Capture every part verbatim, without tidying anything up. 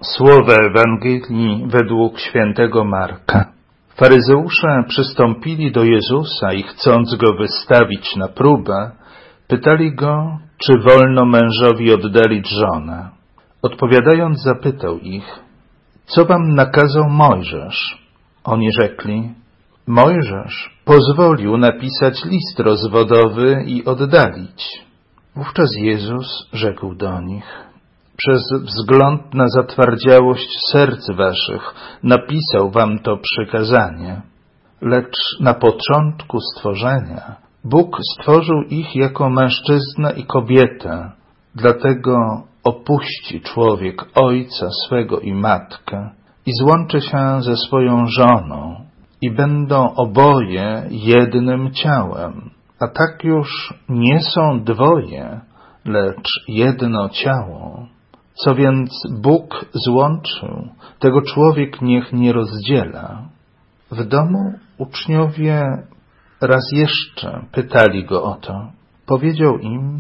Słowa Ewangelii według świętego Marka. Faryzeusze przystąpili do Jezusa i chcąc Go wystawić na próbę, pytali Go, czy wolno mężowi oddalić żonę. Odpowiadając zapytał ich, co wam nakazał Mojżesz? Oni rzekli, Mojżesz pozwolił napisać list rozwodowy i oddalić. Wówczas Jezus rzekł do nich, przez wzgląd na zatwardziałość serc waszych napisał wam to przykazanie. Lecz na początku stworzenia Bóg stworzył ich jako mężczyznę i kobietę. Dlatego opuści człowiek ojca swego i matkę i złączy się ze swoją żoną i będą oboje jednym ciałem. A tak już nie są dwoje, lecz jedno ciało. Co więc Bóg złączył, tego człowiek niech nie rozdziela. W domu uczniowie raz jeszcze pytali Go o to. Powiedział im,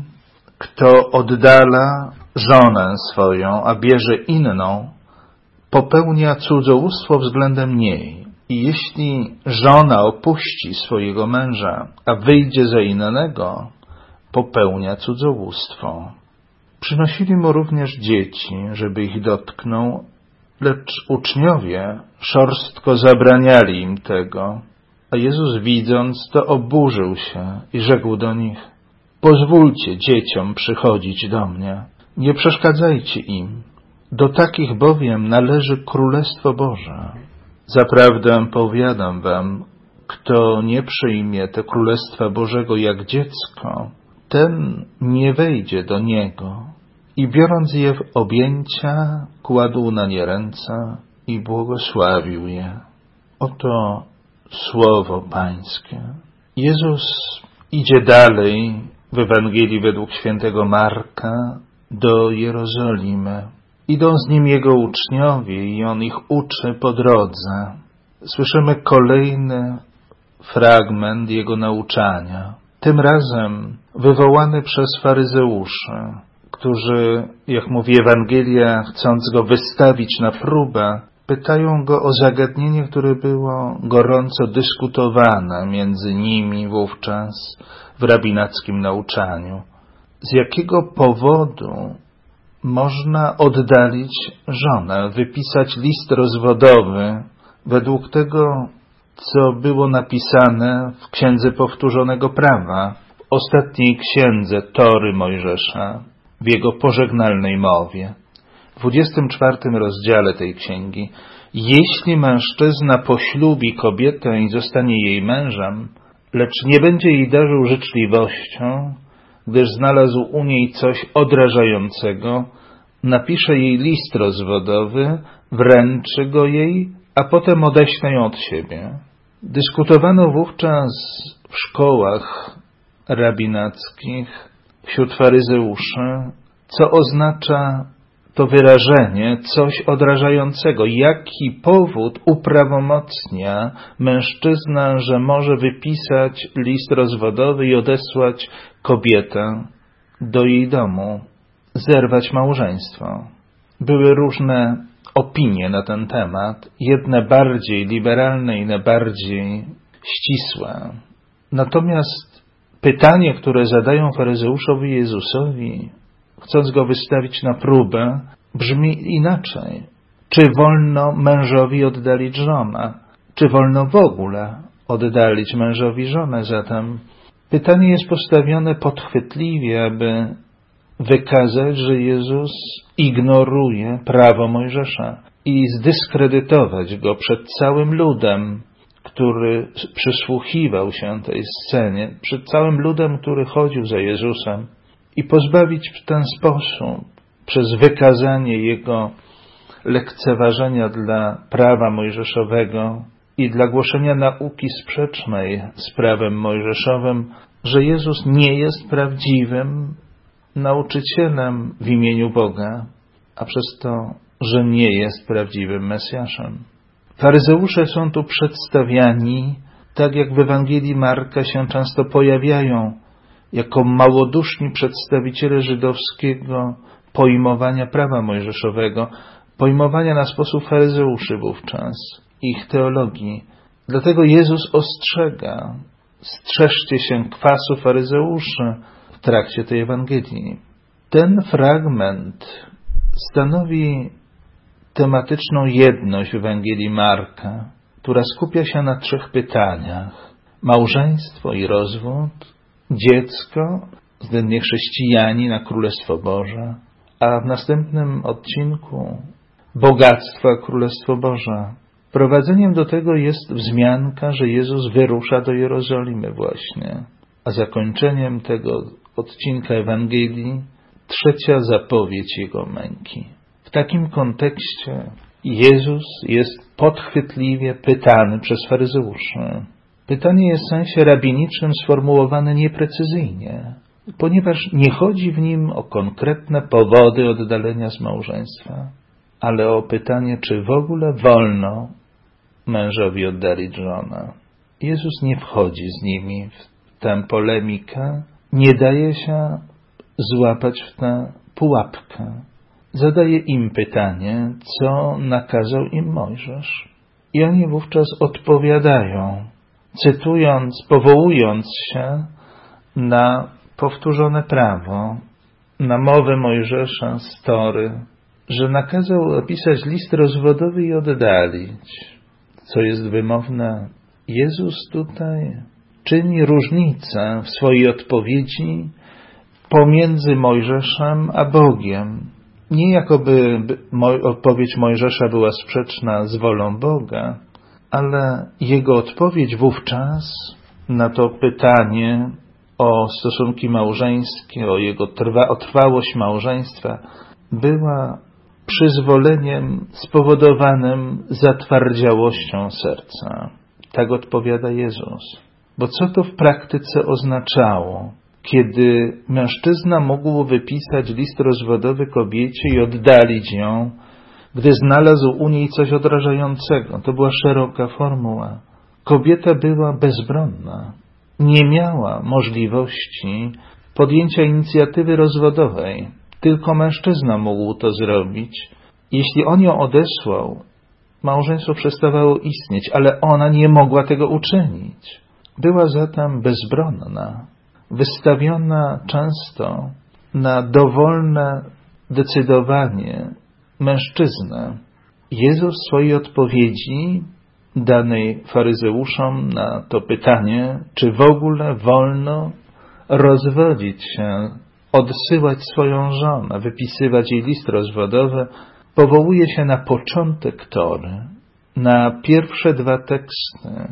kto oddala żonę swoją, a bierze inną, popełnia cudzołóstwo względem niej. I jeśli żona opuści swojego męża, a wyjdzie za innego, popełnia cudzołóstwo. Przynosili mu również dzieci, żeby ich dotknął, lecz uczniowie szorstko zabraniali im tego. A Jezus widząc to oburzył się i rzekł do nich, pozwólcie dzieciom przychodzić do mnie, nie przeszkadzajcie im, do takich bowiem należy Królestwo Boże. Zaprawdę powiadam wam, kto nie przyjmie te Królestwa Bożego jak dziecko, ten nie wejdzie do niego. I biorąc je w objęcia, kładł na nie ręce i błogosławił je. Oto słowo Pańskie. Jezus idzie dalej w Ewangelii według świętego Marka do Jerozolimy. Idą z nim Jego uczniowie i On ich uczy po drodze. Słyszymy kolejny fragment Jego nauczania. Tym razem wywołany przez faryzeuszy, którzy, jak mówi Ewangelia, chcąc Go wystawić na próbę, pytają Go o zagadnienie, które było gorąco dyskutowane między nimi wówczas w rabinackim nauczaniu. Z jakiego powodu można oddalić żonę, wypisać list rozwodowy według tego, co było napisane w Księdze Powtórzonego Prawa, w ostatniej księdze Tory Mojżesza, w jego pożegnalnej mowie, w dwudziestym czwartym rozdziale tej księgi. Jeśli mężczyzna poślubi kobietę i zostanie jej mężem, lecz nie będzie jej darzył życzliwością, gdyż znalazł u niej coś odrażającego, napisze jej list rozwodowy, wręczy go jej, a potem odeśle ją od siebie. Dyskutowano wówczas w szkołach rabinackich wśród faryzeuszy, co oznacza to wyrażenie coś odrażającego. Jaki powód uprawomocnia mężczyzna, że może wypisać list rozwodowy i odesłać kobietę do jej domu, zerwać małżeństwo. Były różne opinie na ten temat, jedne bardziej liberalne, inne bardziej ścisłe. Natomiast pytanie, które zadają faryzeuszowi Jezusowi, chcąc Go wystawić na próbę, brzmi inaczej. Czy wolno mężowi oddalić żonę? Czy wolno w ogóle oddalić mężowi żonę? Zatem pytanie jest postawione podchwytliwie, aby wykazać, że Jezus ignoruje prawo Mojżesza i zdyskredytować Go przed całym ludem, który przysłuchiwał się tej scenie, przed całym ludem, który chodził za Jezusem, i pozbawić w ten sposób, przez wykazanie Jego lekceważenia dla prawa mojżeszowego i dla głoszenia nauki sprzecznej z prawem mojżeszowym, że Jezus nie jest prawdziwym nauczycielem w imieniu Boga, a przez to, że nie jest prawdziwym Mesjaszem. Faryzeusze są tu przedstawiani, tak jak w Ewangelii Marka się często pojawiają, jako małoduszni przedstawiciele żydowskiego pojmowania prawa mojżeszowego, pojmowania na sposób faryzeuszy wówczas, ich teologii. Dlatego Jezus ostrzega: strzeżcie się kwasu faryzeuszy w trakcie tej Ewangelii. Ten fragment stanowi tematyczną jedność w Ewangelii Marka, która skupia się na trzech pytaniach: małżeństwo i rozwód, dziecko, względnie chrześcijanie na Królestwo Boże, a w następnym odcinku bogactwo a Królestwo Boże. Prowadzeniem do tego jest wzmianka, że Jezus wyrusza do Jerozolimy właśnie, a zakończeniem tego odcinka Ewangelii trzecia zapowiedź Jego męki. W takim kontekście Jezus jest podchwytliwie pytany przez faryzeuszy. Pytanie jest w sensie rabinicznym sformułowane nieprecyzyjnie, ponieważ nie chodzi w nim o konkretne powody oddalenia z małżeństwa, ale o pytanie, czy w ogóle wolno mężowi oddalić żonę. Jezus nie wchodzi z nimi w tę polemikę, nie daje się złapać w tę pułapkę. Zadaje im pytanie, co nakazał im Mojżesz. I oni wówczas odpowiadają, cytując, powołując się na powtórzone prawo, na mowę Mojżesza z Tory, że nakazał napisać list rozwodowy i oddalić, co jest wymowne. Jezus tutaj czyni różnicę w swojej odpowiedzi pomiędzy Mojżeszem a Bogiem. Nie jakoby odpowiedź Mojżesza była sprzeczna z wolą Boga, ale jego odpowiedź wówczas na to pytanie o stosunki małżeńskie, o jego trwa, o trwałość małżeństwa była przyzwoleniem spowodowanym zatwardziałością serca. Tak odpowiada Jezus. Bo co to w praktyce oznaczało, kiedy mężczyzna mógł wypisać list rozwodowy kobiecie i oddalić ją, gdy znalazł u niej coś odrażającego? To była szeroka formuła. Kobieta była bezbronna. Nie miała możliwości podjęcia inicjatywy rozwodowej. Tylko mężczyzna mógł to zrobić. Jeśli on ją odesłał, małżeństwo przestawało istnieć, ale ona nie mogła tego uczynić. Była zatem bezbronna, wystawiona często na dowolne decydowanie mężczyznę. Jezus w swojej odpowiedzi danej faryzeuszom na to pytanie, czy w ogóle wolno rozwodzić się, odsyłać swoją żonę, wypisywać jej list rozwodowy, powołuje się na początek Tory, na pierwsze dwa teksty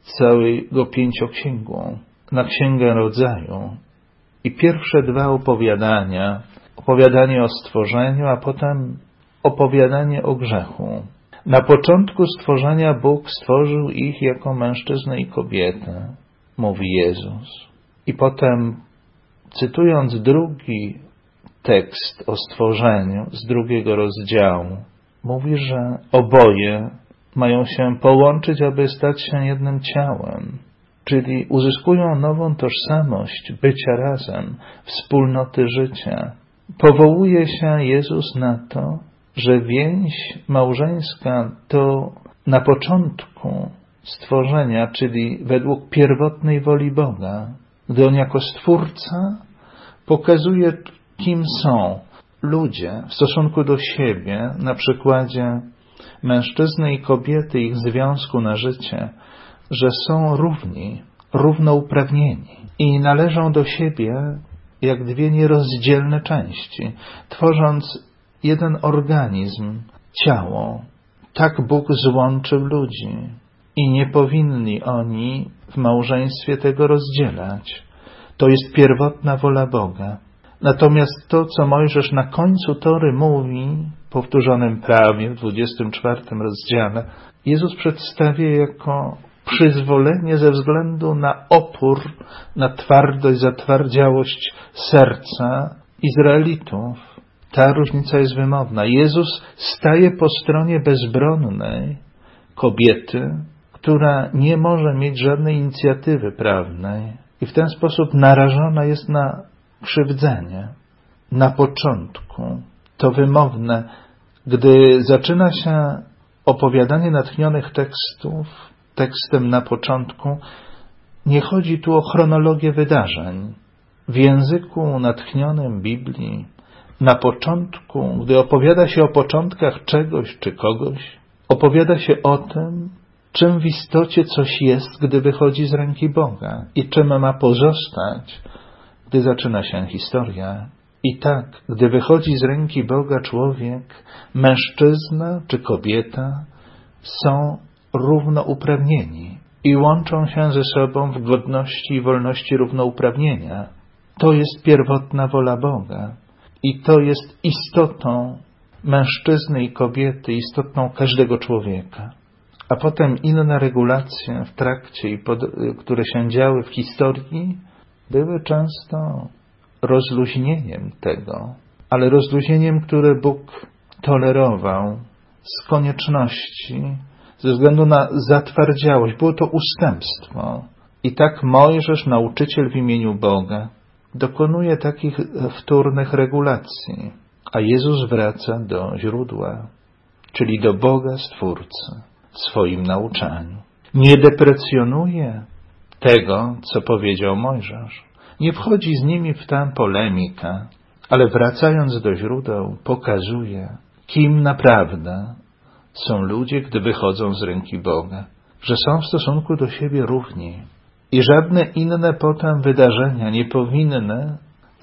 całego pięcioksięgu, na Księgę Rodzaju i pierwsze dwa opowiadania, opowiadanie o stworzeniu, a potem opowiadanie o grzechu. Na początku stworzenia Bóg stworzył ich jako mężczyznę i kobietę, mówi Jezus. I potem, cytując drugi tekst o stworzeniu z drugiego rozdziału, mówi, że oboje mają się połączyć, aby stać się jednym ciałem, czyli uzyskują nową tożsamość bycia razem, wspólnoty życia. Powołuje się Jezus na to, że więź małżeńska to na początku stworzenia, czyli według pierwotnej woli Boga, gdy On jako Stwórca pokazuje, kim są ludzie w stosunku do siebie, na przykładzie mężczyzny i kobiety, ich związku na życie, że są równi, równouprawnieni i należą do siebie jak dwie nierozdzielne części, tworząc jeden organizm, ciało. Tak Bóg złączył ludzi i nie powinni oni w małżeństwie tego rozdzielać. To jest pierwotna wola Boga. Natomiast to, co Mojżesz na końcu Tory mówi, w powtórzonym prawie, w dwudziestym czwartym rozdziale, Jezus przedstawia jako przyzwolenie ze względu na opór, na twardość, zatwardziałość serca Izraelitów. Ta różnica jest wymowna. Jezus staje po stronie bezbronnej kobiety, która nie może mieć żadnej inicjatywy prawnej i w ten sposób narażona jest na krzywdzenie. Na początku to wymowne, Gdy zaczyna się opowiadanie natchnionych tekstów, tekstem na początku, nie chodzi tu o chronologię wydarzeń. W języku natchnionym Biblii, na początku, gdy opowiada się o początkach czegoś czy kogoś, opowiada się o tym, czym w istocie coś jest, gdy wychodzi z ręki Boga i czym ma pozostać, gdy zaczyna się historia. I tak, gdy wychodzi z ręki Boga człowiek, mężczyzna czy kobieta są równouprawnieni i łączą się ze sobą w godności i wolności równouprawnienia. To jest pierwotna wola Boga i to jest istotą mężczyzny i kobiety, istotą każdego człowieka. A potem inne regulacje w trakcie, i pod, które się działy w historii, były często rozluźnieniem tego, ale rozluźnieniem, które Bóg tolerował z konieczności, ze względu na zatwardziałość. Było to ustępstwo. I tak Mojżesz, nauczyciel w imieniu Boga, dokonuje takich wtórnych regulacji, a Jezus wraca do źródła, czyli do Boga Stwórcy w swoim nauczaniu. Nie deprecjonuje tego, co powiedział Mojżesz. Nie wchodzi z nimi w tę polemikę, ale wracając do źródeł, pokazuje, kim naprawdę są ludzie, gdy wychodzą z ręki Boga, że są w stosunku do siebie równi i żadne inne potem wydarzenia nie powinny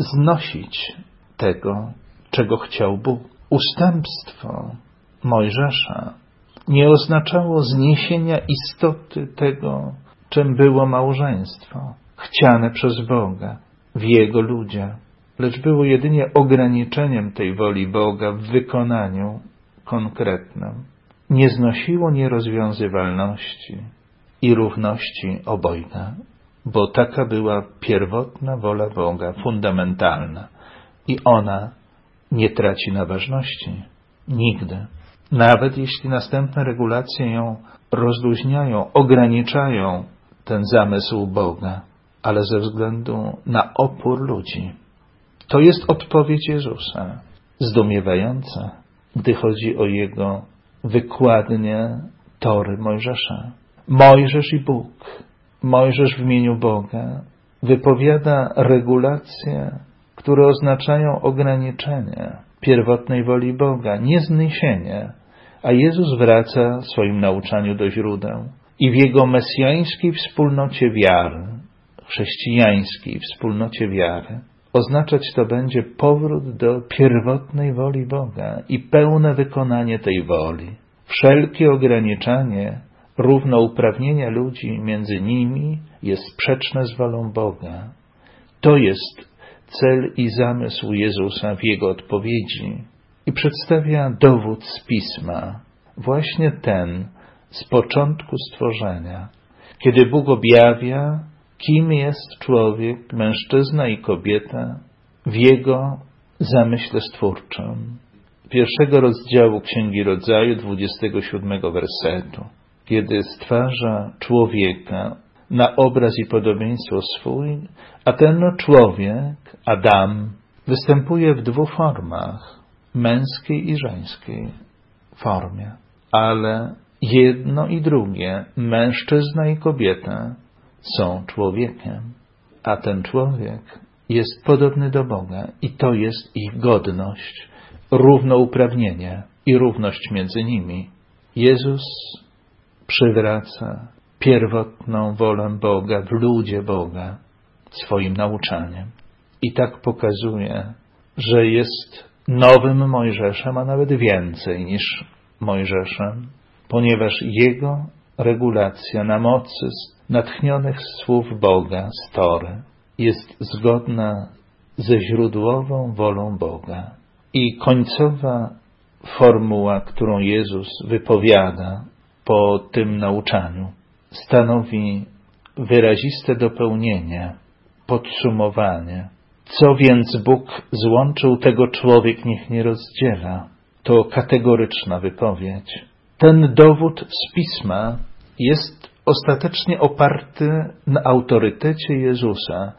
znosić tego, czego chciał Bóg. Ustępstwo Mojżesza nie oznaczało zniesienia istoty tego, czym było małżeństwo, chciane przez Boga w Jego ludziach, lecz było jedynie ograniczeniem tej woli Boga w wykonaniu konkretnym. Nie znosiło nierozwiązywalności i równości obojga, bo taka była pierwotna wola Boga, fundamentalna i ona nie traci na ważności. Nigdy. Nawet jeśli następne regulacje ją rozluźniają, ograniczają ten zamysł Boga, ale ze względu na opór ludzi. To jest odpowiedź Jezusa, zdumiewająca, gdy chodzi o Jego wykładnię Tory Mojżesza. Mojżesz i Bóg, Mojżesz w imieniu Boga wypowiada regulacje, które oznaczają ograniczenie pierwotnej woli Boga, nie zniesienie, a Jezus wraca w swoim nauczaniu do źródeł i w Jego mesjańskiej wspólnocie wiary, chrześcijańskiej wspólnocie wiary, oznaczać to będzie powrót do pierwotnej woli Boga i pełne wykonanie tej woli. Wszelkie ograniczanie równouprawnienia ludzi między nimi jest sprzeczne z wolą Boga. To jest cel i zamysł Jezusa w Jego odpowiedzi i przedstawia dowód z Pisma, właśnie ten z początku stworzenia, kiedy Bóg objawia, kim jest człowiek, mężczyzna i kobieta w Jego zamyśle stwórczym. Pierwszego rozdziału Księgi Rodzaju, dwudziestego siódmego wersetu, kiedy stwarza człowieka na obraz i podobieństwo swój, a ten człowiek, Adam, występuje w dwóch formach, męskiej i żeńskiej formie, ale jedno i drugie, mężczyzna i kobieta, są człowiekiem, a ten człowiek jest podobny do Boga i to jest ich godność, równouprawnienie i równość między nimi. Jezus przywraca pierwotną wolę Boga w ludzie Boga swoim nauczaniem i tak pokazuje, że jest nowym Mojżeszem, a nawet więcej niż Mojżeszem, ponieważ jego regulacja na mocy natchnionych słów Boga z Tory jest zgodna ze źródłową wolą Boga. I końcowa formuła, którą Jezus wypowiada po tym nauczaniu, stanowi wyraziste dopełnienie, podsumowanie. Co więc Bóg złączył, tego człowiek niech nie rozdziela. To kategoryczna wypowiedź. Ten dowód z Pisma jest ostatecznie oparty na autorytecie Jezusa,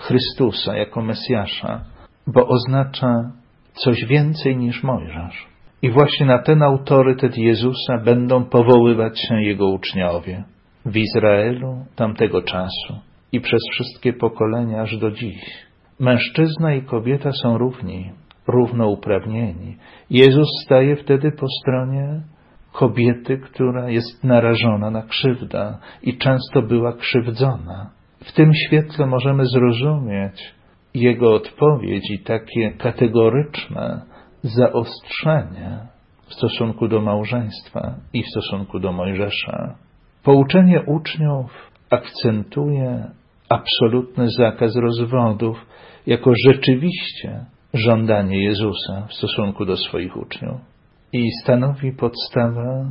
Chrystusa jako Mesjasza, bo oznacza coś więcej niż Mojżesz. I właśnie na ten autorytet Jezusa będą powoływać się Jego uczniowie w Izraelu tamtego czasu i przez wszystkie pokolenia aż do dziś. Mężczyzna i kobieta są równi, równouprawnieni. Jezus staje wtedy po stronie kobiety, która jest narażona na krzywdę i często była krzywdzona. W tym świetle możemy zrozumieć Jego odpowiedź i takie kategoryczne zaostrzenie w stosunku do małżeństwa i w stosunku do Mojżesza. Pouczenie uczniów akcentuje absolutny zakaz rozwodów jako rzeczywiście żądanie Jezusa w stosunku do swoich uczniów i stanowi podstawę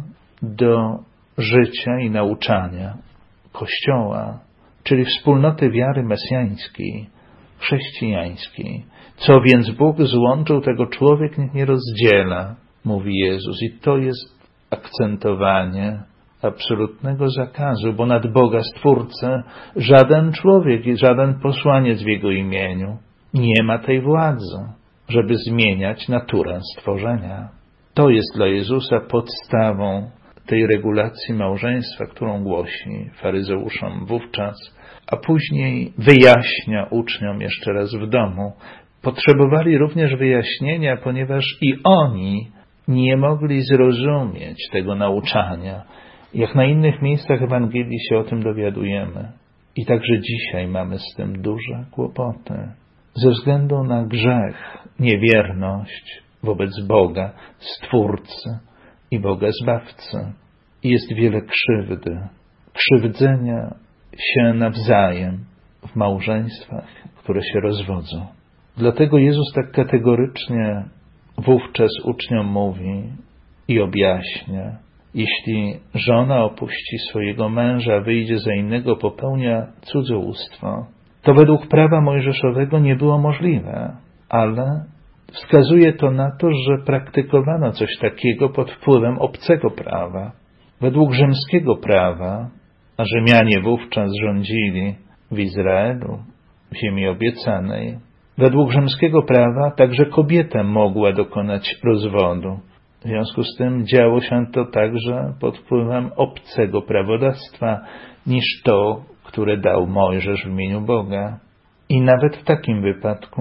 do życia i nauczania Kościoła, czyli wspólnoty wiary mesjańskiej, chrześcijańskiej. Co więc Bóg złączył, tego człowiek niech nie rozdziela, mówi Jezus. I to jest akcentowanie absolutnego zakazu, bo nad Boga Stwórcę żaden człowiek i żaden posłaniec w Jego imieniu nie ma tej władzy, żeby zmieniać naturę stworzenia. To jest dla Jezusa podstawą tej regulacji małżeństwa, którą głosi faryzeuszom wówczas, a później wyjaśnia uczniom jeszcze raz w domu. Potrzebowali również wyjaśnienia, ponieważ i oni nie mogli zrozumieć tego nauczania. Jak na innych miejscach Ewangelii się o tym dowiadujemy. I także dzisiaj mamy z tym duże kłopoty. Ze względu na grzech, niewierność wobec Boga, Stwórcy i Boga Zbawcy. Jest wiele krzywdy, krzywdzenia się nawzajem w małżeństwach, które się rozwodzą. Dlatego Jezus tak kategorycznie wówczas uczniom mówi i objaśnia: jeśli żona opuści swojego męża, wyjdzie za innego, popełnia cudzołóstwo, to według prawa mojżeszowego nie było możliwe, ale wskazuje to na to, że praktykowano coś takiego pod wpływem obcego prawa. Według rzymskiego prawa, a Rzymianie wówczas rządzili w Izraelu, w ziemi obiecanej, według rzymskiego prawa także kobieta mogła dokonać rozwodu. W związku z tym działo się to także pod wpływem obcego prawodawstwa niż to, które dał Mojżesz w imieniu Boga. I nawet w takim wypadku,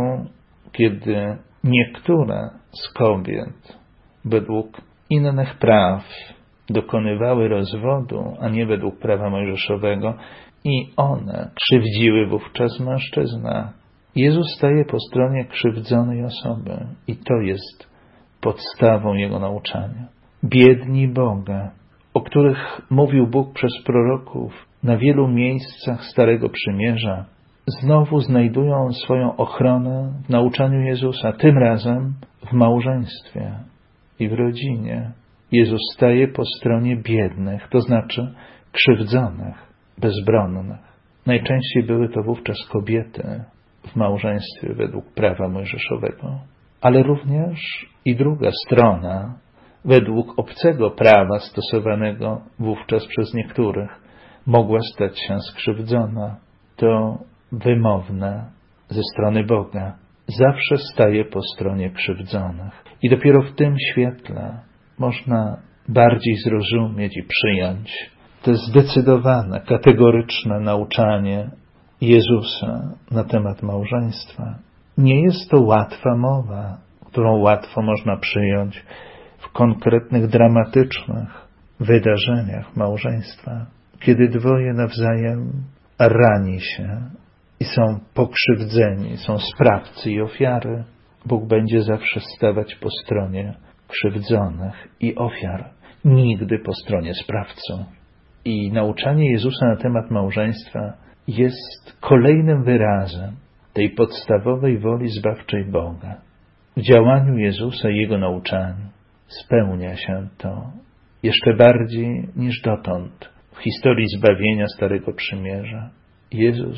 kiedy niektóre z kobiet według innych praw dokonywały rozwodu, a nie według prawa mojżeszowego, i one krzywdziły wówczas mężczyznę. Jezus staje po stronie krzywdzonej osoby i to jest podstawą Jego nauczania. Biedni Boga, o których mówił Bóg przez proroków na wielu miejscach Starego Przymierza, znowu znajdują swoją ochronę w nauczaniu Jezusa, tym razem w małżeństwie i w rodzinie. Jezus staje po stronie biednych, to znaczy krzywdzonych, bezbronnych. Najczęściej były to wówczas kobiety w małżeństwie według prawa mojżeszowego, ale również i druga strona, według obcego prawa stosowanego wówczas przez niektórych, mogła stać się skrzywdzona. To wymowne ze strony Boga zawsze staje po stronie krzywdzonych. I dopiero w tym świetle można bardziej zrozumieć i przyjąć to zdecydowane, kategoryczne nauczanie Jezusa na temat małżeństwa. Nie jest to łatwa mowa, którą łatwo można przyjąć w konkretnych, dramatycznych wydarzeniach małżeństwa, kiedy dwoje nawzajem rani się i są pokrzywdzeni, są sprawcy i ofiary. Bóg będzie zawsze stawać po stronie krzywdzonych i ofiar, nigdy po stronie sprawców. I nauczanie Jezusa na temat małżeństwa jest kolejnym wyrazem tej podstawowej woli zbawczej Boga. W działaniu Jezusa i Jego nauczaniu spełnia się to jeszcze bardziej niż dotąd w historii zbawienia Starego Przymierza. Jezus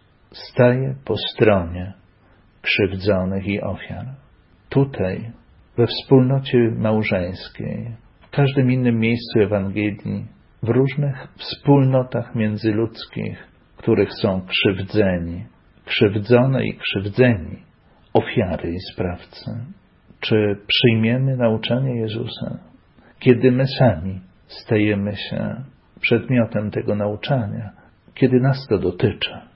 staje po stronie krzywdzonych i ofiar. Tutaj, we wspólnocie małżeńskiej, w każdym innym miejscu Ewangelii, w różnych wspólnotach międzyludzkich, w których są krzywdzeni, krzywdzone i krzywdzeni, ofiary i sprawcy. Czy przyjmiemy nauczanie Jezusa, kiedy my sami stajemy się przedmiotem tego nauczania, kiedy nas to dotyczy?